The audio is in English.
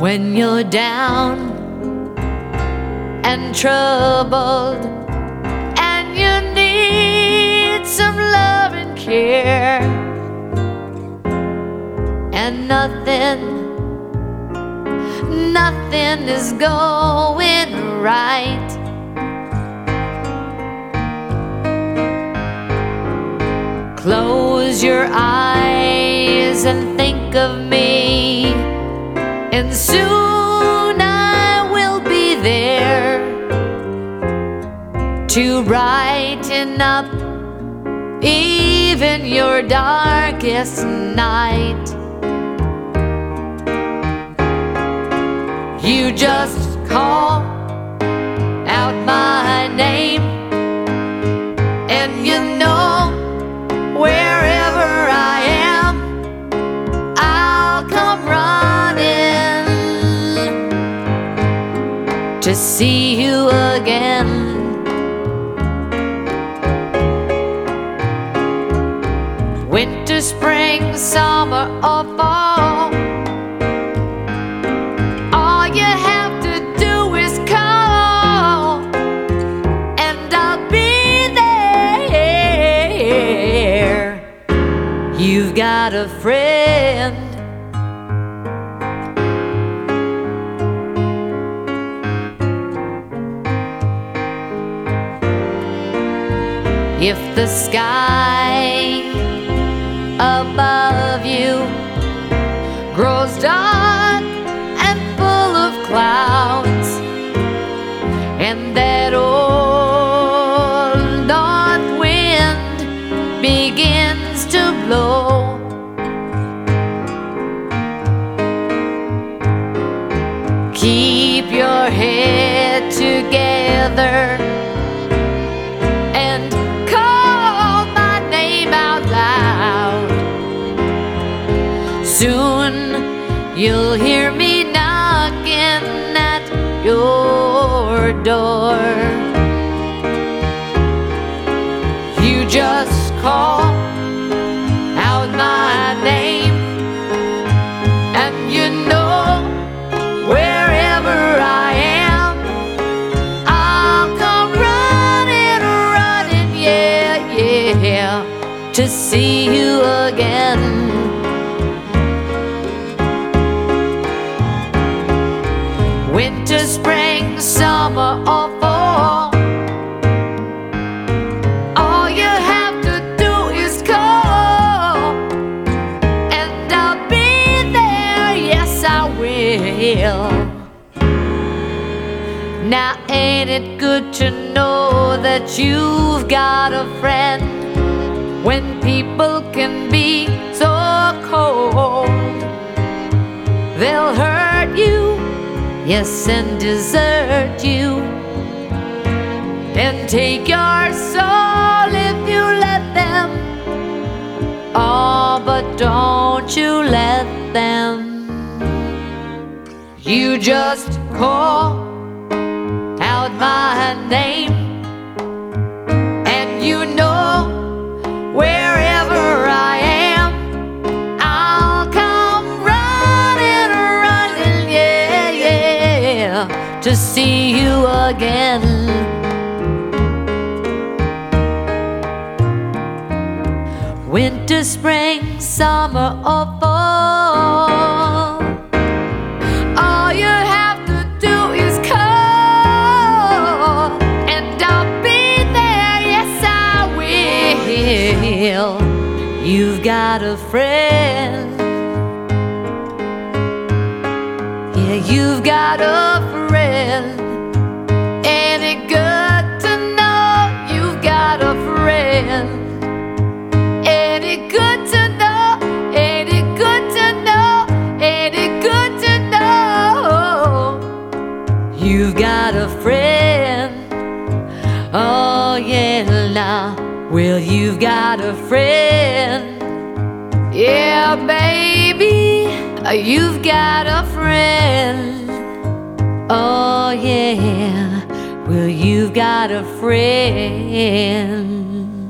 When you're down and troubled and you need some love and care, and nothing is going right, close your eyes and think of me, and soon I will be there to brighten up even your darkest night. You just call out my name, and you know wherever I am, I'll come running to see you again. Winter, spring, summer, or fall, all you have to do is call, and I'll be there. You've got a friend. If the sky above you grows dark and full of clouds, and that old north wind begins to blow, keep your head together and call my name out loud. Soon you'll hear me knocking at your door. You just call out my name, and you know wherever I am, I'll come running, yeah, to see you again. Winter, spring, summer, or fall, all you have to do is call, and I'll be there, yes I will. Now ain't it good to know that you've got a friend when people can be so cold? They'll hurt you, yes, and desert you, and take your soul if you let them. Oh, but don't you let them. You just call out my name, and you know wherever I am, I'll come running, yeah, to see you again. Winter, spring, summer, or fall, all you have to do is call, and I'll be there, yes I will. You've got a friend. Yeah, you've got a friend. Ain't it good to know you've got a friend? Ain't it good to know? Ain't it good to know? Ain't it good to know you've got a friend? Oh yeah, now, well, you've got a friend. Yeah, baby, you've got a friend. Oh yeah, well, you've got a friend.